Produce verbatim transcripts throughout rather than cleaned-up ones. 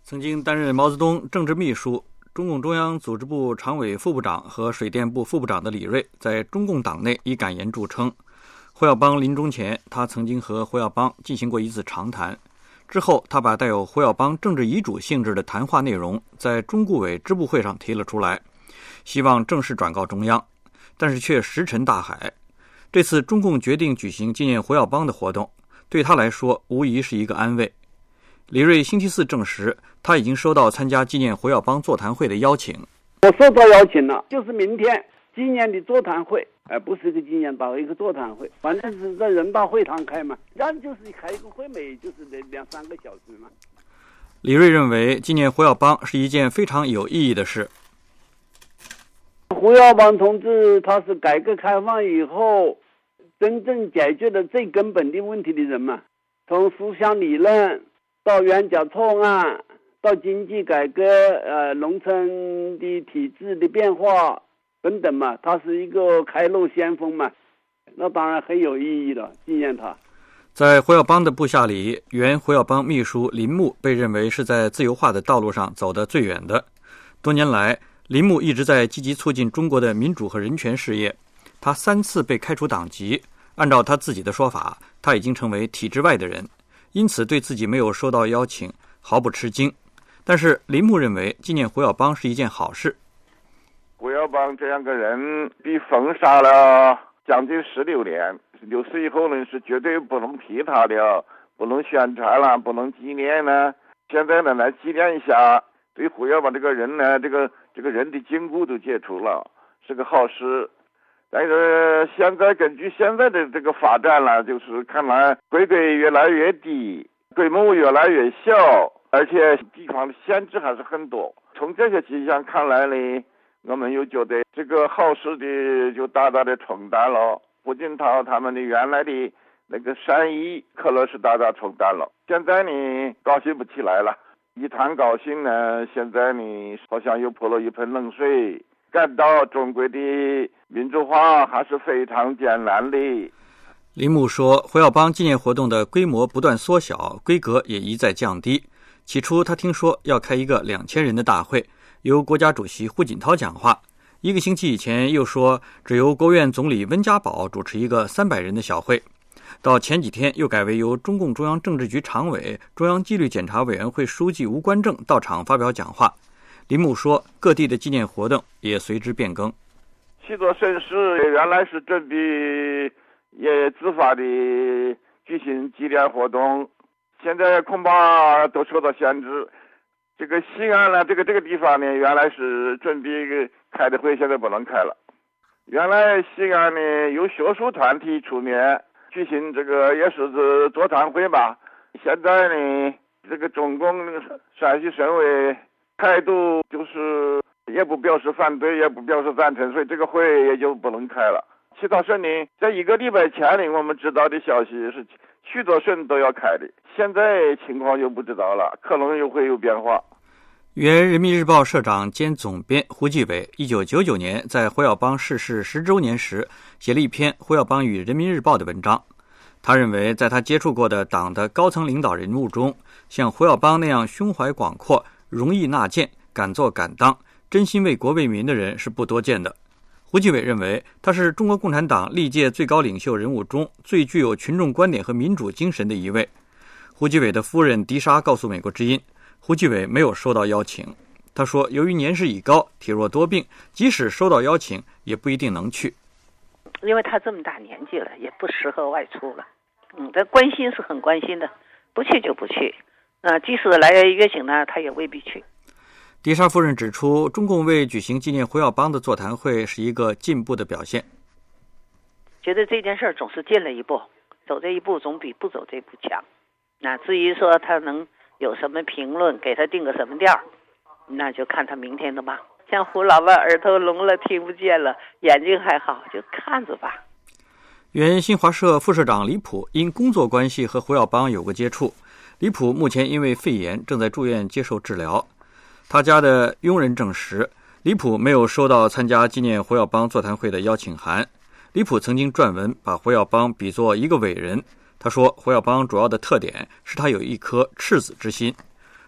曾经担任毛泽东政治秘书、中共中央组织部常委副部长和水电部副部长的李瑞，在中共党内以感言著称。胡耀邦临终前，他曾经和胡耀邦进行过一次长谈。之后，他把带有胡耀邦政治遗嘱性质的谈话内容在中顾委支部会上提了出来，希望正式转告中央，但是却石沉大海。这次中共决定举行纪念胡耀邦的活动，对他来说无疑是一个安慰。李瑞星期四证实，他已经收到参加纪念胡耀邦座谈会的邀请。 我收到邀请了，就是明天纪念的座谈会，而不是一个纪念大会，一个座谈会，反正是在人大会堂开嘛，然后就是开一个会美，就是两三个小时嘛。 李瑞认为，纪念胡耀邦是一件非常有意义的事。 胡耀邦同志他是改革开放以后真正解决了最根本的问题的人嘛，从思想理论到冤假错案，到经济改革，呃，农村的体制的变化等等嘛，他是一个开路先锋嘛，那当然很有意义的，纪念他。 在胡耀邦的部下里，原胡耀邦秘书林木被认为是在自由化的道路上走得最远的。多年来，林木一直在积极促进中国的民主和人权事业。他三次被开除党籍，按照他自己的说法，他已经成为体制外的人。因此对自己没有收到邀请毫不吃惊，但是林木认为纪念胡耀邦是一件好事。 胡耀邦这样个人被封杀了将近十六年，六四以后呢是绝对不能提他的，不能宣传了，不能纪念呢。现在呢来纪念一下，对胡耀邦这个人呢，这个这个人的禁锢都解除了，是个好事。但是现在根据现在的这个发展了，就是看来规格越来越低，规模越来越小，而且地方的限制还是很多。从这些迹象看来呢，我们又觉得这个好事的就大大的冲淡了，胡锦涛他们的原来的那个善意可能是大大冲淡了。现在呢高兴不起来了，一谈高兴呢，现在呢好像又泼了一盆冷水，感到中国的民主化还是非常艰难的。 林木说，胡耀邦纪念活动的规模不断缩小，规格也一再降低。起初他听说要开一个两千人的大会，由国家主席胡锦涛讲话。一个星期以前又说只由国务院总理温家宝主持一个三百人的小会。到前几天又改为由中共中央政治局常委、中央纪律检查委员会书记吴官正到场发表讲话。林木说，各地的纪念活动也随之变更。 许多省市原来是准备也自发的举行纪念活动，现在恐怕都受到限制。这个西安呢，这个这个地方呢，原来是准备开的会，现在不能开了。原来西安呢由学术团体出面举行这个也是座谈会吧，现在呢这个中共陕西省委态度就是也不表示反对，也不表示赞成，所以这个会也就不能开了。其他省呢，在一个礼拜前呢，我们知道的消息是许多省都要开的，现在情况又不知道了，可能又会有变化。 原人民日报社长兼总编胡继伟一九九九年在胡耀邦逝世十周年时写了一篇胡耀邦与人民日报的文章。他认为在他接触过的党的高层领导人物中，像胡耀邦那样胸怀广阔、容易纳谏、敢做敢当、真心为国为民的人是不多见的。胡继伟认为他是中国共产党历届最高领袖人物中最具有群众观点和民主精神的一位。胡继伟的夫人迪莎告诉美国之音，胡继伟没有收到邀请。他说，由于年事已高，体弱多病，即使收到邀请也不一定能去。 因为他这么大年纪了，也不适合外出了。嗯，他关心是很关心的，不去就不去。呃，即使来约请他，他也未必去。 迪莎夫人指出，中共为举行纪念胡耀邦的座谈会是一个进步的表现。 觉得这件事总是进了一步，走这一步总比不走这一步强。那至于说他能有什么评论，给他定个什么调，那就看他明天的吧。像胡老板耳朵聋了，听不见了，眼睛还好，就看着吧。 原新华社副社长李普因工作关系和胡耀邦有过接触。李普目前因为肺炎正在住院接受治疗。他家的佣人证实，李普没有收到参加纪念胡耀邦座谈会的邀请函。李普曾经撰文把胡耀邦比作一个伟人。他说，胡耀邦主要的特点是他有一颗赤子之心。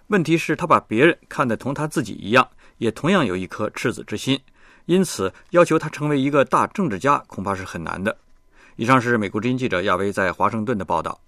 问题是他把别人看得同他自己一样，也同样有一颗赤子之心，因此要求他成为一个大政治家恐怕是很难的。以上是美国之音记者亚维在华盛顿的报道。